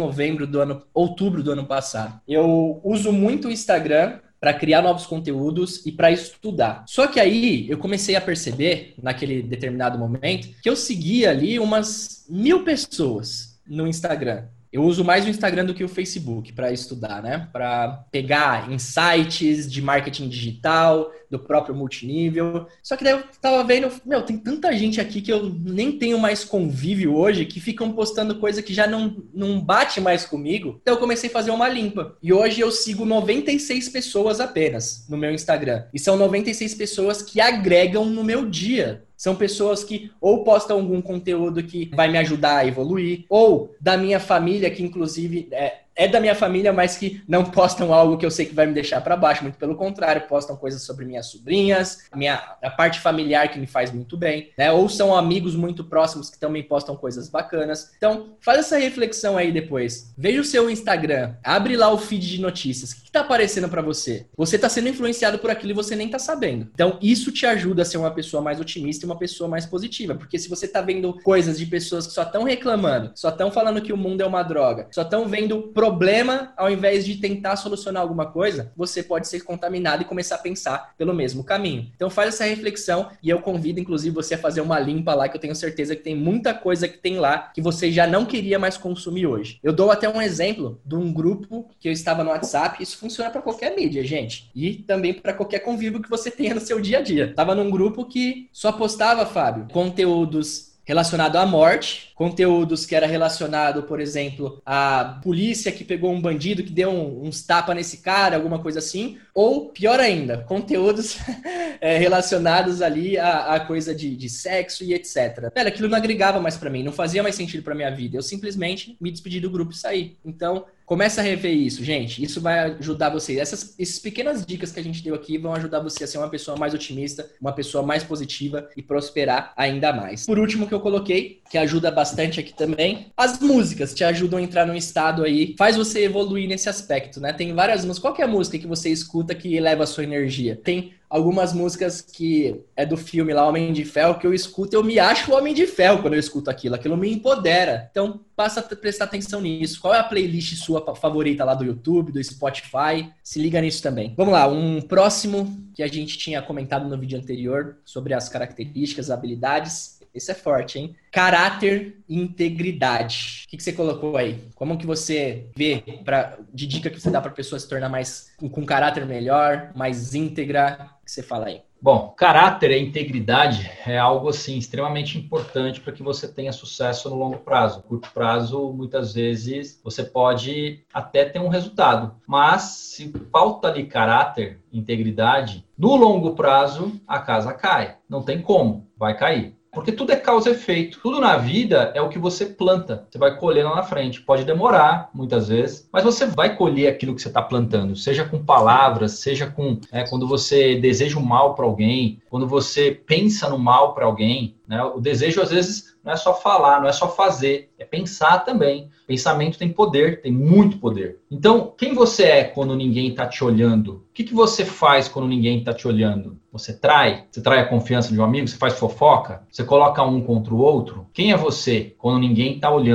outubro do ano passado. Eu uso muito o Instagram para criar novos conteúdos e para estudar. Só que aí eu comecei a perceber, naquele determinado momento, que eu seguia ali umas 1000 pessoas no Instagram. Eu uso mais o Instagram do que o Facebook para estudar, né? Para pegar insights de marketing digital, do próprio multinível. Só que daí eu tava vendo, tem tanta gente aqui que eu nem tenho mais convívio hoje, que ficam postando coisa que já não bate mais comigo. Então eu comecei a fazer uma limpa. E hoje eu sigo 96 pessoas apenas no meu Instagram. E são 96 pessoas que agregam no meu dia. São pessoas que ou postam algum conteúdo que vai me ajudar a evoluir, ou da minha família, que inclusive é da minha família, mas que não postam algo que eu sei que vai me deixar para baixo. Muito pelo contrário, postam coisas sobre minhas sobrinhas, a parte familiar que me faz muito bem, né? Ou são amigos muito próximos que também postam coisas bacanas. Então, faz essa reflexão aí depois. Veja o seu Instagram, abre lá o feed de notícias. O que está aparecendo para você? Você está sendo influenciado por aquilo e você nem está sabendo. Então, isso te ajuda a ser uma pessoa mais otimista e uma pessoa mais positiva. Porque se você está vendo coisas de pessoas que só estão reclamando, só estão falando que o mundo é uma droga, só estão vendo problema, ao invés de tentar solucionar alguma coisa, você pode ser contaminado e começar a pensar pelo mesmo caminho. Então faz essa reflexão e eu convido, inclusive, você a fazer uma limpa lá, que eu tenho certeza que tem muita coisa que tem lá que você já não queria mais consumir hoje. Eu dou até um exemplo de um grupo que eu estava no WhatsApp, isso funciona para qualquer mídia, gente, e também para qualquer convívio que você tenha no seu dia a dia. Tava num grupo que só postava, Fábio, conteúdos relacionado à morte, conteúdos que era relacionado, por exemplo, à polícia que pegou um bandido, que deu uns tapas nesse cara, alguma coisa assim, ou, pior ainda, conteúdos relacionados ali a coisa de sexo e etc. Pera, aquilo não agregava mais pra mim, não fazia mais sentido pra minha vida, eu simplesmente me despedi do grupo e saí. Então, começa a rever isso, gente. Isso vai ajudar vocês. Essas pequenas dicas que a gente deu aqui vão ajudar você a ser uma pessoa mais otimista, uma pessoa mais positiva e prosperar ainda mais. Por último, que eu coloquei, que ajuda bastante aqui também, as músicas te ajudam a entrar num estado aí, faz você evoluir nesse aspecto, né? Tem várias músicas. Qual que é a música que você escuta que eleva a sua energia? Tem algumas músicas que é do filme lá, Homem de Ferro, que eu escuto, eu me acho o Homem de Ferro quando eu escuto aquilo me empodera. Então, passa a prestar atenção nisso. Qual é a playlist sua favorita lá do YouTube, do Spotify? Se liga nisso também. Vamos lá, um próximo que a gente tinha comentado no vídeo anterior sobre as características, habilidades. Esse é forte, hein? Caráter e integridade. O que você colocou aí? Como que você vê de dica que você dá para a pessoa se tornar mais com caráter melhor, mais íntegra? O que você fala aí? Bom, caráter e integridade é algo assim extremamente importante para que você tenha sucesso no longo prazo. No curto prazo, muitas vezes, você pode até ter um resultado, mas se falta ali caráter, integridade, no longo prazo, a casa cai. Não tem como, vai cair. Porque tudo é causa e efeito. Tudo na vida é o que você planta. Você vai colher lá na frente. Pode demorar, muitas vezes, mas você vai colher aquilo que você está plantando. Seja com palavras, seja com quando você deseja o mal para alguém, quando você pensa no mal para alguém, né? O desejo, às vezes, não é só falar, não é só fazer, é pensar também. Pensamento tem poder, tem muito poder. Então, quem você é quando ninguém está te olhando? O que você faz quando ninguém está te olhando? Você trai? Você trai a confiança de um amigo? Você faz fofoca? Você coloca um contra o outro? Quem é você quando ninguém está olhando?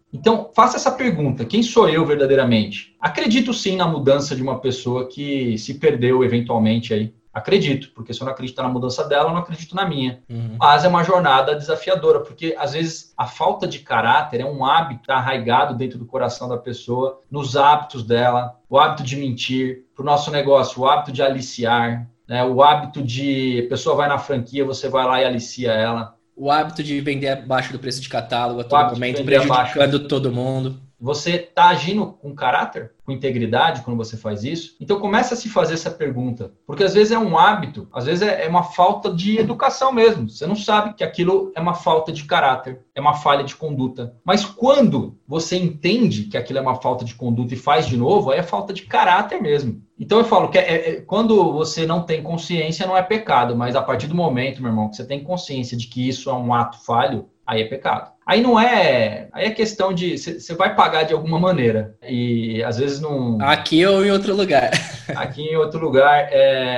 Então, faça essa pergunta: quem sou eu verdadeiramente? Acredito sim na mudança de uma pessoa que se perdeu eventualmente aí. Acredito, porque se eu não acreditar na mudança dela, eu não acredito na minha. Mas é uma jornada desafiadora, porque às vezes a falta de caráter é um hábito que está arraigado dentro do coração da pessoa, nos hábitos dela, o hábito de mentir, para o nosso negócio, o hábito de aliciar, né? O hábito de a pessoa vai na franquia, você vai lá e alicia ela. O hábito de vender abaixo do preço de catálogo a todo momento, prejudicando todo mundo. Você está agindo com caráter, com integridade quando você faz isso? Então começa a se fazer essa pergunta, porque às vezes é um hábito, às vezes é uma falta de educação mesmo. Você não sabe que aquilo é uma falta de caráter, é uma falha de conduta. Mas quando você entende que aquilo é uma falta de conduta e faz de novo, aí é falta de caráter mesmo. Então eu falo que quando você não tem consciência, não é pecado, mas a partir do momento, meu irmão, que você tem consciência de que isso é um ato falho, aí é pecado. Aí não é... Aí é questão de... Você vai pagar de alguma maneira. E às vezes não... Aqui ou em outro lugar. Aqui em outro lugar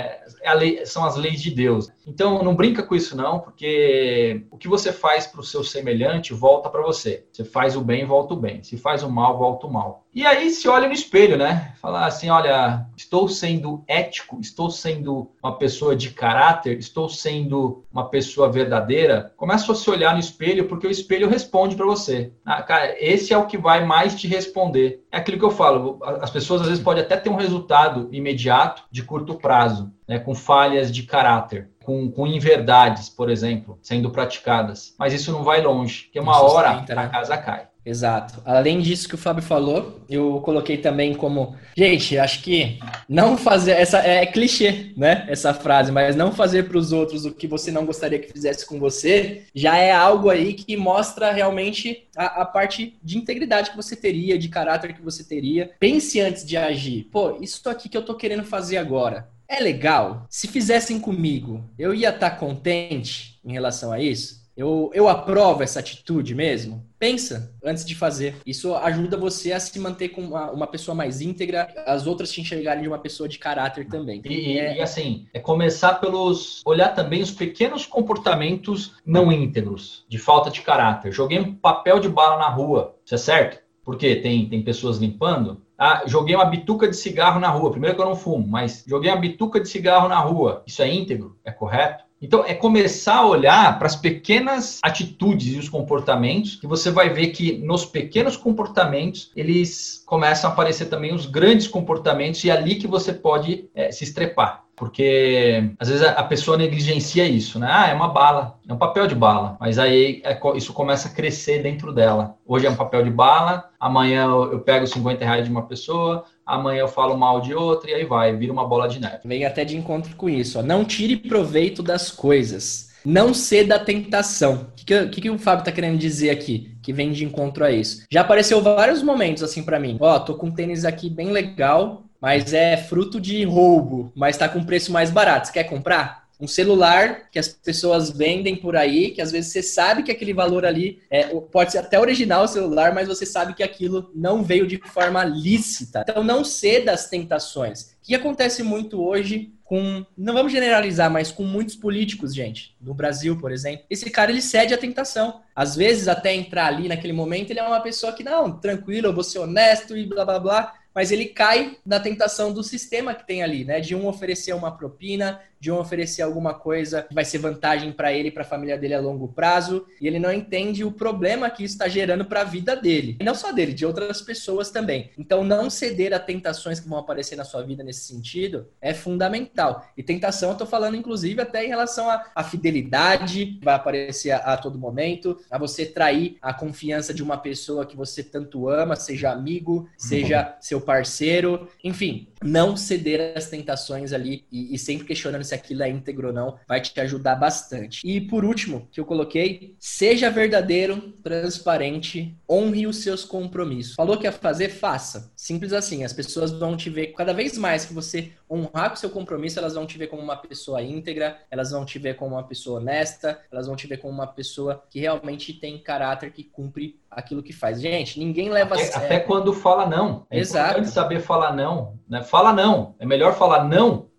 são as leis de Deus. Então não brinca com isso não, porque o que você faz para o seu semelhante volta para você. Você faz o bem, volta o bem. Se faz o mal, volta o mal. E aí se olha no espelho, né? Fala assim, olha, estou sendo ético, estou sendo uma pessoa de caráter, estou sendo uma pessoa verdadeira. Começa a se olhar no espelho, porque o espelho responde para você. Cara, esse é o que vai mais te responder. É aquilo que eu falo, as pessoas às vezes podem até ter um resultado imediato de curto prazo, né, com falhas de caráter, com inverdades, por exemplo, sendo praticadas. Mas isso não vai longe, porque uma hora a casa cai. Exato. Além disso que o Fábio falou, eu coloquei também como... Gente, acho que não fazer... Essa é clichê, né? Essa frase, mas não fazer para os outros o que você não gostaria que fizesse com você, já é algo aí que mostra realmente a parte de integridade que você teria, de caráter que você teria. Pense antes de agir. Pô, isso aqui que eu tô querendo fazer agora, é legal? Se fizessem comigo, eu ia estar contente em relação a isso? Eu aprovo essa atitude mesmo? Pensa antes de fazer. Isso ajuda você a se manter com uma pessoa mais íntegra, as outras te enxergarem de uma pessoa de caráter também. E assim, é começar olhar também os pequenos comportamentos não íntegros, de falta de caráter. Joguei um papel de bala na rua, isso é certo? Porque tem pessoas limpando. Joguei uma bituca de cigarro na rua. Primeiro que eu não fumo, mas joguei uma bituca de cigarro na rua. Isso é íntegro? É correto? Então, é começar a olhar para as pequenas atitudes e os comportamentos, que você vai ver que nos pequenos comportamentos, eles começam a aparecer também os grandes comportamentos, e é ali que você pode se estrepar. Porque, às vezes, a pessoa negligencia isso, né? É uma bala, é um papel de bala. Mas aí isso começa a crescer dentro dela. Hoje é um papel de bala, amanhã eu pego R$50 de uma pessoa, amanhã eu falo mal de outra, e aí vira uma bola de neve. Vem até de encontro com isso, ó. Não tire proveito das coisas. Não ceda à tentação. O que o Fábio tá querendo dizer aqui? Que vem de encontro a isso. Já apareceu vários momentos assim para mim. Ó, tô com um tênis aqui bem legal, mas é fruto de roubo, mas tá com preço mais barato. Você quer comprar? Um celular que as pessoas vendem por aí, que às vezes você sabe que aquele valor ali pode ser até original o celular, mas você sabe que aquilo não veio de forma lícita. Então não ceda às tentações. O que acontece muito hoje não vamos generalizar, mas com muitos políticos, gente, no Brasil, por exemplo, esse cara, ele cede à tentação. Às vezes, até entrar ali naquele momento, ele é uma pessoa que, não, tranquilo, eu vou ser honesto e blá, blá, blá, mas ele cai na tentação do sistema que tem ali, né? De um oferecer uma propina, de um oferecer alguma coisa que vai ser vantagem para ele e para a família dele a longo prazo, e ele não entende o problema que isso está gerando para a vida dele. E não só dele, de outras pessoas também. Então, não ceder a tentações que vão aparecer na sua vida nesse sentido é fundamental. E tentação, eu tô falando, inclusive, até em relação à fidelidade, que vai aparecer a todo momento, a você trair a confiança de uma pessoa que você tanto ama, seja amigo, seja seu parceiro, enfim, não ceder às tentações ali e sempre questionando se aquilo é íntegro ou não, vai te ajudar bastante. E por último, que eu coloquei, seja verdadeiro, transparente, honre os seus compromissos. Falou que ia fazer? Faça. Simples assim, as pessoas vão te ver cada vez mais que você honrar com o seu compromisso, elas vão te ver como uma pessoa íntegra, elas vão te ver como uma pessoa honesta, elas vão te ver como uma pessoa que realmente tem caráter, que cumpre aquilo que faz. Gente, ninguém leva a sério. Até quando fala não. É Exato. importante saber falar não, né? Fala não. É melhor falar não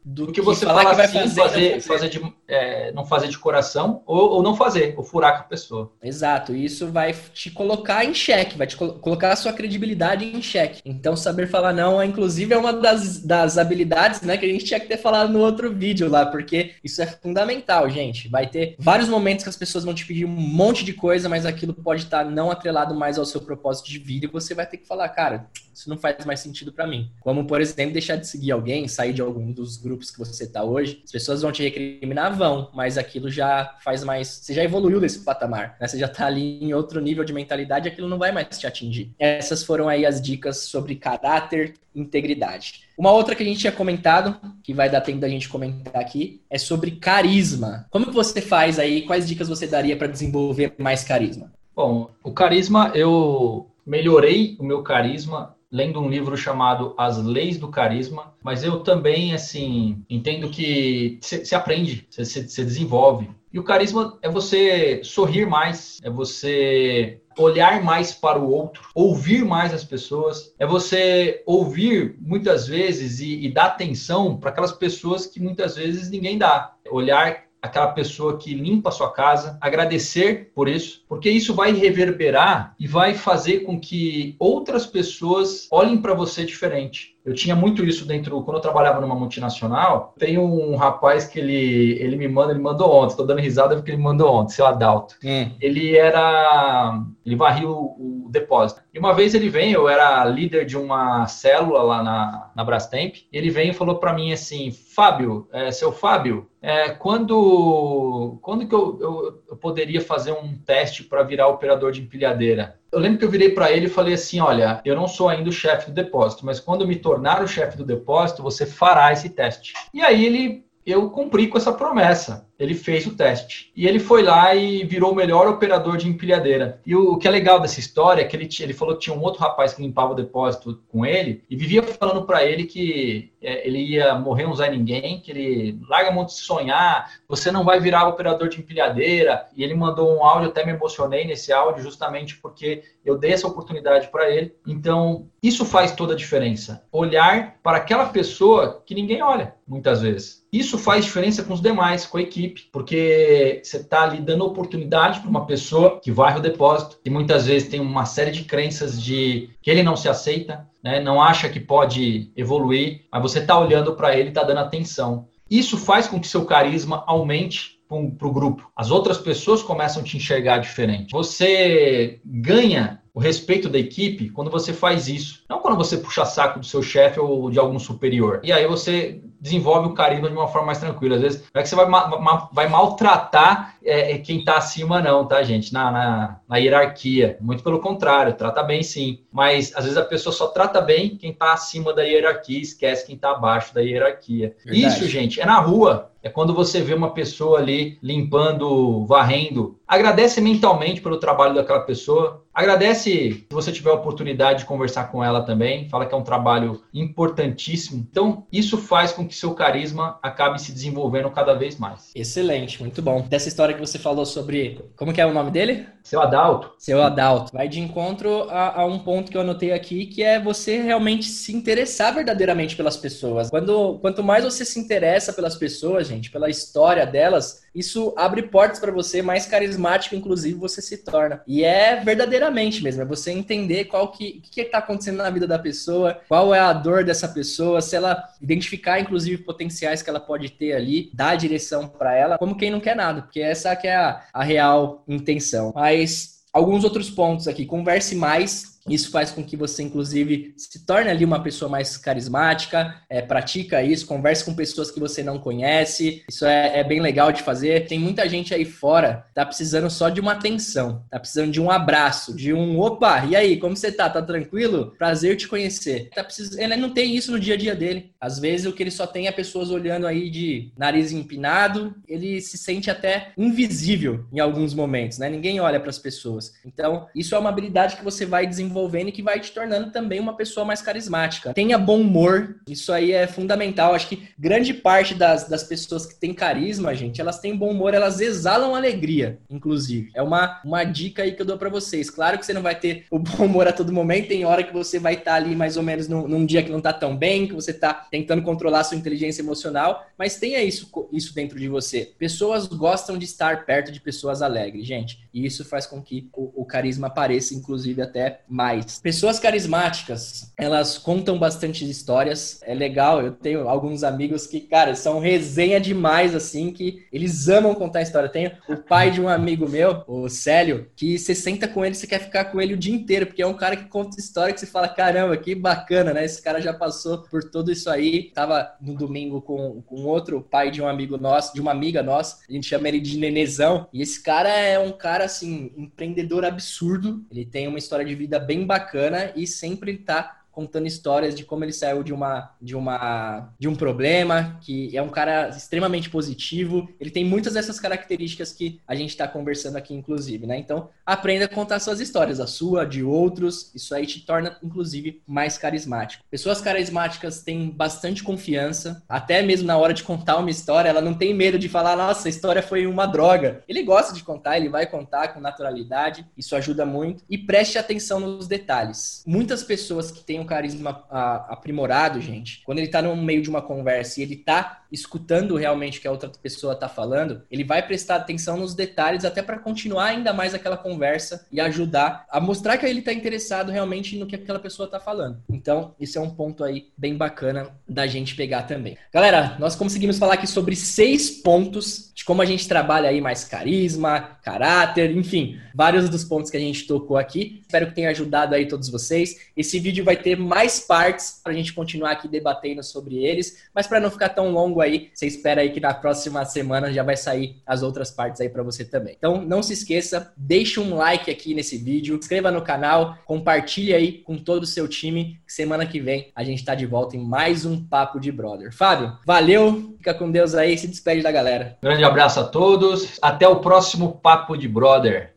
do que você falar que vai não fazer de coração ou não fazer, ou furar com a pessoa. Exato, isso vai te colocar em xeque, vai te colocar a sua credibilidade em xeque. Então, saber falar não, inclusive, é uma das habilidades, né, que a gente tinha que ter falado no outro vídeo lá, porque isso é fundamental, gente. Vai ter vários momentos que as pessoas vão te pedir um monte de coisa, mas aquilo pode estar não atrelado mais ao seu propósito de vida e você vai ter que falar, cara, isso não faz mais sentido pra mim. Como, por exemplo, deixar de seguir alguém, sair de algum dos grupos que você tá hoje, as pessoas vão te recriminar, mas aquilo já faz mais... Você já evoluiu desse patamar, né? Você já tá ali em outro nível de mentalidade, aquilo não vai mais te atingir. Essas foram aí as dicas sobre caráter e integridade. Uma outra que a gente tinha comentado, que vai dar tempo da gente comentar aqui, é sobre carisma. Como que você faz aí? Quais dicas você daria para desenvolver mais carisma? Bom, o carisma, eu melhorei o meu carisma lendo um livro chamado As Leis do Carisma, mas eu também, assim, entendo que você aprende, você desenvolve. E o carisma é você sorrir mais, é você olhar mais para o outro, ouvir mais as pessoas, é você ouvir muitas vezes e dar atenção para aquelas pessoas que muitas vezes ninguém dá. Olhar aquela pessoa que limpa a sua casa, agradecer por isso, porque isso vai reverberar e vai fazer com que outras pessoas olhem para você diferente. Eu tinha muito isso quando eu trabalhava numa multinacional. Tem um rapaz que ele me mandou ontem, estou dando risada porque ele me mandou ontem, seu Adalto. Ele varria o depósito. E uma vez eu era líder de uma célula lá na Brastemp, ele veio e falou para mim assim, Fábio, seu Fábio, quando que eu poderia fazer um teste para virar operador de empilhadeira? Eu lembro que eu virei para ele e falei assim, olha, eu não sou ainda o chefe do depósito, mas quando eu me tornar o chefe do depósito, você fará esse teste. E aí eu cumpri com essa promessa. Ele fez o teste. E ele foi lá e virou o melhor operador de empilhadeira. E o que é legal dessa história é que ele falou que tinha um outro rapaz que limpava o depósito com ele e vivia falando para ele que ele ia morrer um Zé Ninguém, que ele larga a mão de sonhar, você não vai virar operador de empilhadeira. E ele mandou um áudio, até me emocionei nesse áudio, justamente porque eu dei essa oportunidade para ele. Então, isso faz toda a diferença. Olhar para aquela pessoa que ninguém olha, muitas vezes. Isso faz diferença com os demais, com a equipe, porque você está ali dando oportunidade para uma pessoa que varre o depósito, que muitas vezes tem uma série de crenças de que ele não se aceita, né? Não acha que pode evoluir, mas você está olhando para ele e está dando atenção. Isso faz com que seu carisma aumente para o grupo. As outras pessoas começam a te enxergar diferente. Você ganha o respeito da equipe quando você faz isso. Não quando você puxa saco do seu chefe ou de algum superior. E aí você desenvolve o carisma de uma forma mais tranquila. Às vezes não é que você vai maltratar quem está acima não, tá, gente? Na hierarquia. Muito pelo contrário, trata bem sim. Mas às vezes a pessoa só trata bem quem está acima da hierarquia e esquece quem está abaixo da hierarquia. Verdade. Isso, gente, é na rua. É quando você vê uma pessoa ali limpando, varrendo. Agradece mentalmente pelo trabalho daquela pessoa. Agradece se você tiver a oportunidade de conversar com ela também. Fala que é um trabalho importantíssimo. Então, isso faz com que seu carisma acabe se desenvolvendo cada vez mais. Excelente, muito bom. Dessa história que você falou sobre... Como que é o nome dele? Seu Adalto. Seu Adalto. Vai de encontro a um ponto que eu anotei aqui, que é você realmente se interessar verdadeiramente pelas pessoas. Quanto mais você se interessa pelas pessoas, gente, pela história delas, isso abre portas para você, mais carismático, inclusive, você se torna. E é verdadeiramente mesmo, é você entender o que está acontecendo na vida da pessoa, qual é a dor dessa pessoa, se ela identificar, inclusive, potenciais que ela pode ter ali, dar direção para ela, como quem não quer nada, porque essa que é a real intenção. Mas alguns outros pontos aqui, converse mais. Isso faz com que você, inclusive, se torne ali uma pessoa mais carismática, pratica isso, converse com pessoas que você não conhece. Isso é bem legal de fazer. Tem muita gente aí fora que tá precisando só de uma atenção, tá precisando de um abraço, de um opa, e aí, como você tá? Tá tranquilo? Prazer te conhecer. Ele não tem isso no dia a dia dele. Às vezes o que ele só tem é pessoas olhando aí de nariz empinado, ele se sente até invisível em alguns momentos, né? Ninguém olha para as pessoas. Então, isso é uma habilidade que você vai desenvolver desenvolvendo e que vai te tornando também uma pessoa mais carismática. Tenha bom humor, isso aí é fundamental. Acho que grande parte das pessoas que têm carisma, gente, elas têm bom humor, elas exalam alegria, inclusive. É uma dica aí que eu dou pra vocês. Claro que você não vai ter o bom humor a todo momento, tem hora que você vai estar ali mais ou menos num dia que não tá tão bem, que você tá tentando controlar a sua inteligência emocional, mas tenha isso dentro de você. Pessoas gostam de estar perto de pessoas alegres, gente, e isso faz com que o carisma apareça, inclusive, até mais. Pessoas carismáticas, elas contam bastante histórias, é legal, eu tenho alguns amigos que, cara, são resenha demais, assim, que eles amam contar história. Tenho o pai de um amigo meu, o Célio, que você senta com ele, você quer ficar com ele o dia inteiro, porque é um cara que conta história que você fala, caramba, que bacana, né? Esse cara já passou por tudo isso aí. Tava no domingo com outro pai de um amigo nosso, de uma amiga nossa, a gente chama ele de Nenezão, e esse cara é um cara, assim, empreendedor absurdo, ele tem uma história de vida bem bacana e sempre tá contando histórias de como ele saiu de um problema, que é um cara extremamente positivo. Ele tem muitas dessas características que a gente está conversando aqui, inclusive, né? Então, aprenda a contar suas histórias, a sua, de outros. Isso aí te torna, inclusive, mais carismático. Pessoas carismáticas têm bastante confiança, até mesmo na hora de contar uma história, ela não tem medo de falar, nossa, a história foi uma droga. Ele gosta de contar, ele vai contar com naturalidade, isso ajuda muito. E preste atenção nos detalhes. Muitas pessoas que têm um carisma aprimorado, gente, quando ele tá no meio de uma conversa e ele tá escutando realmente o que a outra pessoa tá falando, ele vai prestar atenção nos detalhes até para continuar ainda mais aquela conversa e ajudar a mostrar que ele tá interessado realmente no que aquela pessoa tá falando. Então, isso é um ponto aí bem bacana da gente pegar também. Galera, nós conseguimos falar aqui sobre 6 pontos de como a gente trabalha aí mais carisma, caráter, enfim, vários dos pontos que a gente tocou aqui. Espero que tenha ajudado aí todos vocês. Esse vídeo vai ter mais partes pra gente continuar aqui debatendo sobre eles, mas para não ficar tão longo aí, você espera aí que na próxima semana já vai sair as outras partes aí para você também. Então, não se esqueça, deixa um like aqui nesse vídeo, se inscreva no canal, compartilhe aí com todo o seu time, que semana que vem a gente tá de volta em mais um Papo de Brother. Fábio, valeu, fica com Deus aí, se despede da galera. Grande abraço a todos, até o próximo Papo de Brother.